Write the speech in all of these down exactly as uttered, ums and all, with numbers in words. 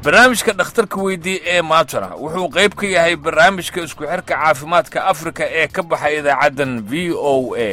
barnaamijka dhakhtarka weydii ee maantana wuxuu qayb ka yahay barnaamijka isku xirka caafimaadka Afrika ee ka baxay idaacaddan V O A.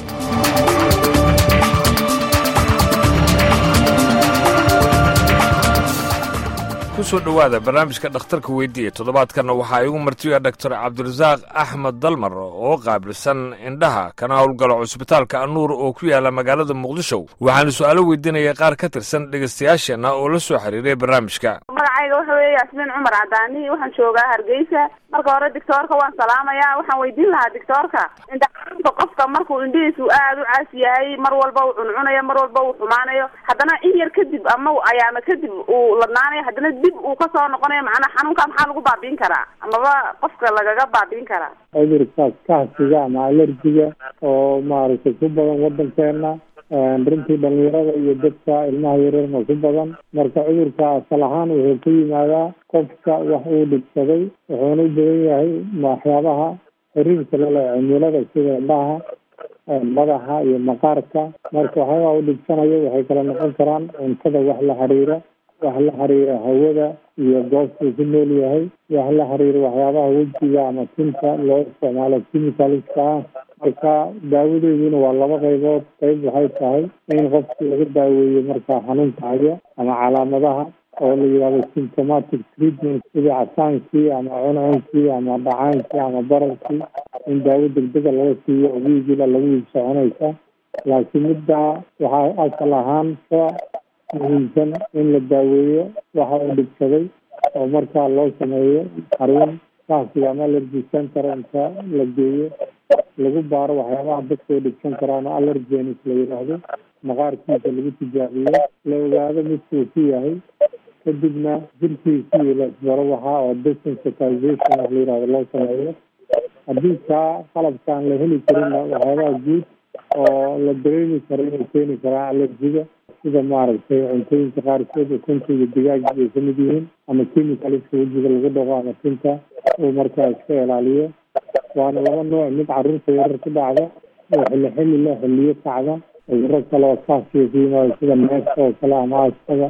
kusoo dhawaada barnaamijka dhakhtarka weydii toddobaadkana waxaa igu martiya Doctor Cabdirasaaq Axmed Dalmar oo qaabilsan indhaha kana howlgala cusbitaalka Anuur oo ku yaala magaalada Muqdisho. waxaan su'aalo weydiinayay qaar ka tirsan dhageystayaasheena oo la soo xiriiray barnaamijka. magacayga waxa weeye Yasmin Cumar Cadaani, waxaan joogaa Hargeysa. marka hore doctorka waan salaamayaa. waxaan weydiin lahaa doctorka indhaha qofka markuu indhihiisu aad u caas yahay, mar walba uu cuncunayo, mar walba uu xumaanayo, haddana in yar kadib ama ayaama kadib uu ladnaanayo, haddana dib uu ka soo noqonayo, macnaha xanuunka maxaa lagu baabiin karaa amaba qofka lagaga baabiin karaa? cudurkaas kaasiga ama alerjiga oo maaragtay ku badan wadankeena, runtii dhalinyarada iyo dadka ilmaha yaryarna ku badan. marka cudurka asal ahaan wuxuu ku yimaadaa qofka wax uu dhibsaday, wuxuuna u badan yahay waxyaabaha xiriirka la leh cimilada sida indhaha, madaxa iyo maqaarka. marka waxyaabaha u dhibsanayo waxay kala noqon karaan cuntada wax la xiriira, wax la xiriira hawada iyo goobta uu ku nool yahay, wax la xiriira waxyaabaha wejiga ama tinta loo isticmaalo chemicalska ah. marka daawadeeduna waa laba qaybood. qayb waxay tahay in qofka laga daaweeyo marka xanuunka haya ama calaamadaha oo la yidhahdo symptomatic treatment, sida casaankii ama cuncunkii ama dhacaankii ama bararkii, in daawo degdega laga siiyo oo wiigila lagu soconaysa. laakiin midda waxaa asal ahaan ka muhiimsan in la daaweeyo waxa uu dhibsaday oo markaa loo sameeyo xarun kaasiga ama allergy center inta la geeyo lagu baaro waxyaabaha dadka u dhibsan karaan oo allergenes la yidhaahdo, maqaarkiisa lagu tijaabiyo, la ogaado midkuu ku yahay, kadibna jirkiisii la isbaro waxa oo desensitization la yidhahdo loo sameeyo. haddii kaa qalabkaan la heli karinna waxyaabaha guud oo la dareemi karo inay keeni karaan allergiga, sida maaragtay cuntooyinka qaarkood ukunta iyo digaaga ay ka mid yihiin, ama chemicalska wejiga lagu dhaqo ama tinta uu markaa iska ilaaliyo. waana laba nooc, mid carruurta yarar ku dhacda oo xilli xilli la xilliyo kacda, cudurro kale oo kaasiga ku yimaado sida neefka oo kale ama askaga.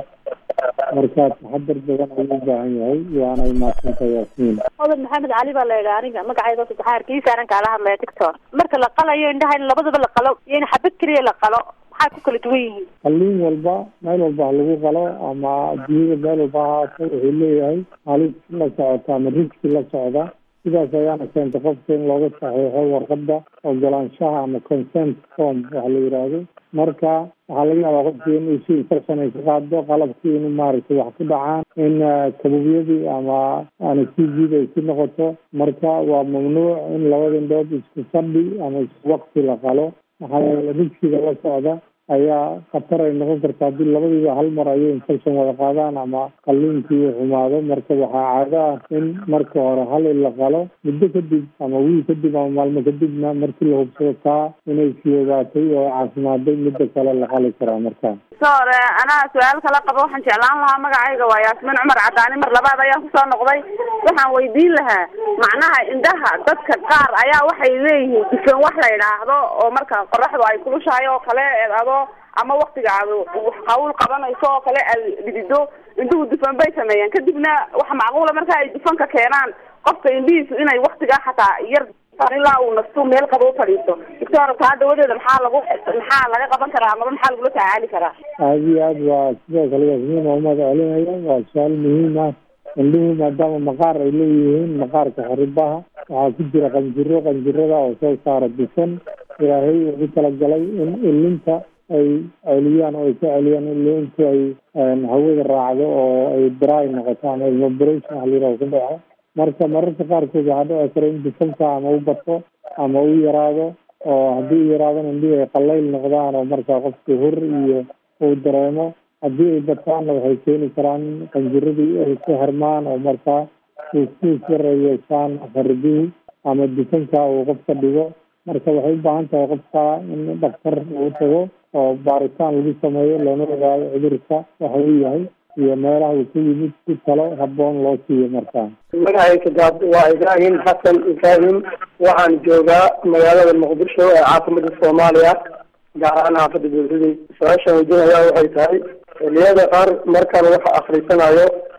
markaa taxadar badan ayuu u baahan yahay. waana imaadsantahay Yaasmiin. odan maxamed cali baa la yidhaha. aniga magacayga saddexaad Hargeysa kaala hadlaya doctor. marka la qalayo indhaha in labadaba la qalo iyo in xabad keliya la qalo maxay ku kala duwan yihiin? qalliin walba meel walba lagu qalo ama adduunyada meel walba haato wuxuu leeyahay halis la socota ama riski la socda. sidaas ayaana keenta qofka in looga saxiixo warqadda ogolaanshaha ama consent form waxa la yidhaahdo. marka waxaa laga yaabaa qofkii inuu si infection ay ka qaado, qalabkii in maaragtay wax ku dhacaan, in kabubyadii ama anesthesiada ay ku noqoto. marka waa mamnuuc in labada indhood isku fadhi ama isku waqti la qalo. maxaa yeele riskiga la socda ayaa khatar ay noqon karta haddii labadiiba hal mar ayay infection wada qaadaan ama qalliinkii uu xumaado. marka waxaa caado ah in marka hore hal in la qalo, muddo kadib ama wiil kadib ama maalmo kadibna markii la hubsado taa inay fiyoobaatay oo caafimaaday, midda kale la qali karaa. markaa sore anaa su-aal kala qabo. waxaan jeclaan lahaa, magacayga waa Yasmin Cumar Cadaani, mar labaad ayaan kusoo noqday. waxaan weydiin lahaa macnaha indhaha dadka qaar ayaa waxay leeyihiin dufan wax la yidhaahdo oo marka qoraxdu ay kulushahay oo kale ado ama waqtiga aad wax qawl qabanayso oo kale dhidido intuu dufan bay sameeyaan, kadibna waxa macquula marka ay dufanka keenaan qofka indhihiisu inay waqtiga xataa yar ilaa uu nasto meel qabo u fadhiisto. doctor taa dawadeeda maxaa lagu maxaa laga qaban karaa ama maxaa lagula tacaali karaa? aad iyo aad waa sidoo kale Yasmiin oo mahad celinaya. waa su'aal muhiim ah. indhuhu maadaama maqaar ay leeyihiin, maqaarka xaribaha waxaa ku jira qanjiro, qanjirada oo soo saara dufan. ilaahay ugu talagalay in ilinta ay celiyaan oo ay ka celiyaan ilintu ay hawada raacdo oo ay dry noqoto ama evaporation waxa la yidhaha ku dhaco. marka mararka qaarkood waxaa dhici kara in dufanka ama u bato ama u yaraado, oo haddii u yaraadana indhihi ay qalayl noqdaan oo markaa qofka hor iyo uu dareemo. haddii ay bataanna waxay keeni karaan qanjiradii ay ku hermaan oo markaa kuuskuus yar ay yeeshaan faridihii ama dufanka uu qofka dhigo. marka waxay u baahan tahay qofka in dhaktar uu tago oo baaritaan lagu sameeyo, loona ogaado cudurka waxa uu yahay iyo meelaha uu ku yimid, si talo habboon loo siiyo. markaa magacayga waa Ibraahim Xasan Ibraahim. waxaan joogaa magaalada Muqdisho ee caasimada Soomaaliya, gaar ahaan xaafadda Buurtida. su-aashaan weydiinaya waxay tahay xilliyada qaar markaan waxa akhrisanayo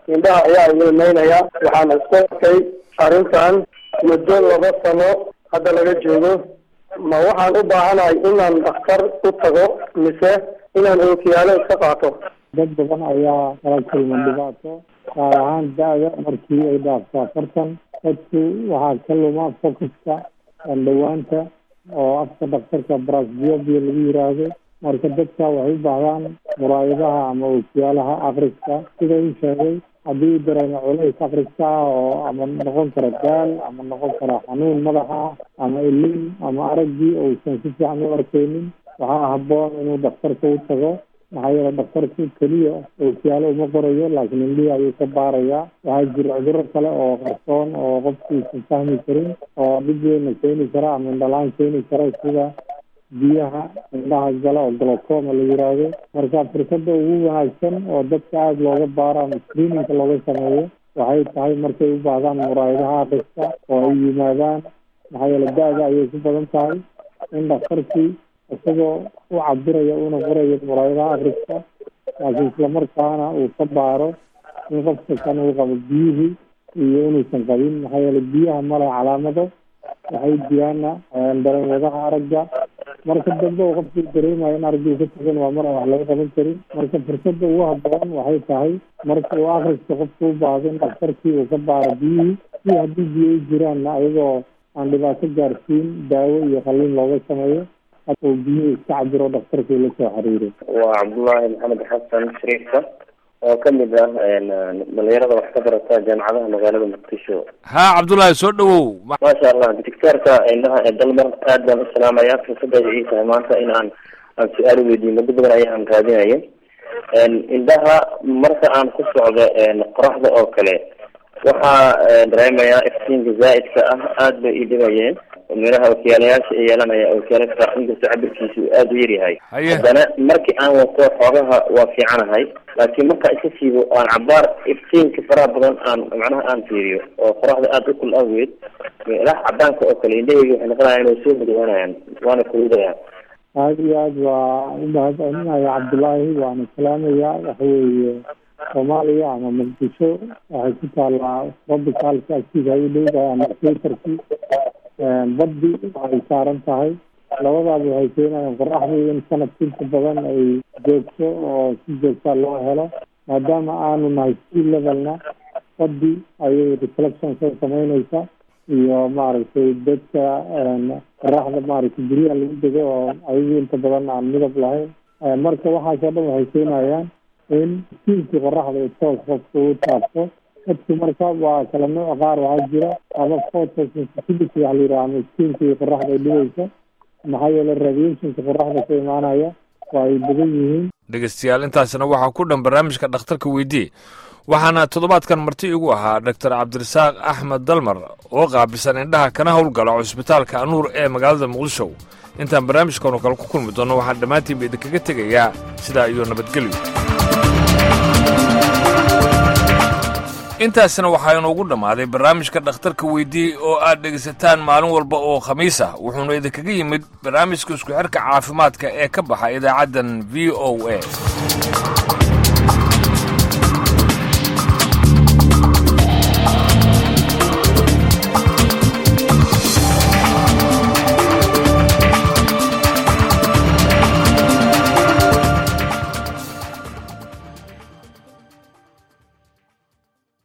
indhaha ayaa iimaynaya. waxaana isku arkay arrintan muddo laba sano hadda laga joogo. ma waxaan u baahanahay inaan dhakhtar u tago mise inaan ookiyaalo iska qaato? dad badan ayaa kala kulma dhibaato gaar ahaan da-da markii ay dhaafto afartan. dadku waxaa ka luma focuska dhawaanta oo afka dhakhtarka brasbiobia lagu yiraahdo. marka dadka waxay u baahdaan muraayadaha ama ookiyaalaha akriska. sida uu sheegay, haddii dareemo culays akriska ah oo ama noqon kara daal ama noqon kara xanuun madaxa ah ama ilin ama araggii uusan si fiican u arkaynin, waxaa habboon inuu dhakhtarka u tago. maxaa yeele dhakhtarku keliya ookiyaalo uma qorayo, laakiin indhihii ayuu ka baarayaa. waxaa jira cudurro kale oo qarsoon oo qofku isan fahmi karin oo dhib weyna keeni kara ama indhalaan keeni kara, sida biyaha indhaha gala oo glaucoma la yiraahdo. marka fursada ugu wanaagsan oo dadka aada looga baaro ama screeningka looga sameeyo waxay tahay markay u baahdaan muraayadaha akriska oo ay yimaadaan. maxaa yeele da-da ayay ku badan tahay in dhakhtarkii isagoo u cabiraya una qorayo muraayadaha akriska, laakiin islamarkaana uu ka baaro in qofka kan uu qabo biyihii iyo inuusan qabin. maxaa yeele biyaha male calaamado, waxay diyaana dareenwadaha aragga. marka dambe oo qofkii dareemayo in araggii ka tagan waa mar aan wax laga qaban karin. marka fursada ugu habboon waxay tahay marka uu akriska qofka u baahdo in dhakhtarkii uu ka baaro biyihii, iyo haddii biyo ay jiraanna ayagoo aan dhibaato gaarsiin daawo iyo qalliin looga sameeyo oo biyihii iska cabiro dhakhtarkii la soo xiriiro. waa cabdullaahi maxamed xasan shariifka oo ka mid ah dhalinyarada wax ka barata jaamacadaha magaalada muqdisho. haa cabdullaahi soo dhawow. maasha allah, doctorka indhaha ee dalmar aad baan u salaamayaa. fursadayda ii tahay maanta in aan aan su-aal weydiiyo. muddo badan ayaan raadinaya indhaha. marka aan ku socdo qoraxda oo kale waxaa dareemayaa iftiinka zaa'idka ah aad bay ii dhibayeen. meelaha ookiyaalayaasha ee yeelanaya ookiyaalaska inkastoo cabirkiisu aada u yaryahay, haddana markii aan wato xoogaha waa fiicanahay. laakiin markaa iska siibo aan cabaar iftiinka faraha badan aan macnaha aan fiiriyo oo qoraxda aada u kul awgeed, meelaha cadaanka oo kale indhahayga waxay noqonayaan inay soo mudawaanayaan waana kuludayaan. aada iyo aad waa u mahadcelinaya cabdullaahi, waana salaamayaa. waxa weeye soomaaliya ama muqdisho waxay ku taallaa robicalka agtiisa ay u dhowdahay ama equatorkii. baddi waxay saaran tahay. labadaaba waxay keenayaan qoraxdii in sanadka inta badan ay joogto oo si joogtaa loo helo. maadaama aanu nahay sea levelna, baddi ayay reflection soo sameyneysa iyo maaragtay dadka qoraxda maaragtay guryaha lagu dego oo ayagu inta badan aan midab lahayn. marka waxaasoo dhan waxay keenayaan in iftiinkii qoraxda ay toos qofka u taabto. dadku marka waa kala nooc qaar waxaa jira ama photosensitivity waxa la yidhaha ama iftiinkii qoraxda ay dhibaysa. maxaa yeele radiationka qoraxda ka imaanaya waa ay badan yihiin. dhegeystayaal, intaasina waxaa ku dhan barnaamijka dhakhtarka weydii. waxaana toddobaadkan marti igu ahaa doctor cabdirasaaq axmed dalmar oo qaabilsan indhaha kana howlgala cusbitaalka anuur ee magaalada muqdisho. intaan barnaamijkan oo kale ku kulmi doono waxaan dhammaantiinba idinkaga tegayaa sidaa iyo nabadgelyo. intaasina waxaa inoogu dhammaaday barnaamijka dhakhtarka weydii oo aad dhegaysataan maalin walba oo khamiis ah. wuxuuna idinkaga yimid barnaamijka isku xirka caafimaadka ee ka baxa idaacaddan v o a.